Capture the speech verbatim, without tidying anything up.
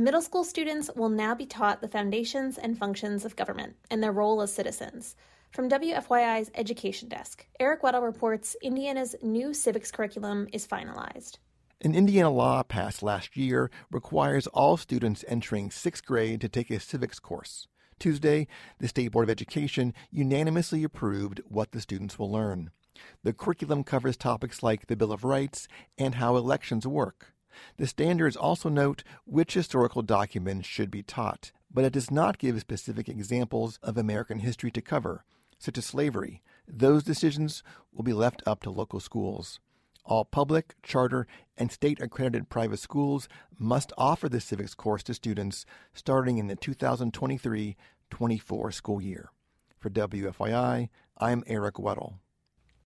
Middle school students will now be taught the foundations and functions of government and their role as citizens. From W F Y I's Education Desk, Eric Weddle reports Indiana's new civics curriculum is finalized. An Indiana law passed last year requires all students entering sixth grade to take a civics course. Tuesday, the State Board of Education unanimously approved what the students will learn. The curriculum covers topics like the Bill of Rights and how elections work. The standards also note which historical documents should be taught, but it does not give specific examples of American history to cover, such as slavery. Those decisions will be left up to local schools. All public, charter, and state-accredited private schools must offer the civics course to students starting in the two thousand twenty-three twenty-four school year. For W F Y I, I'm Eric Weddle.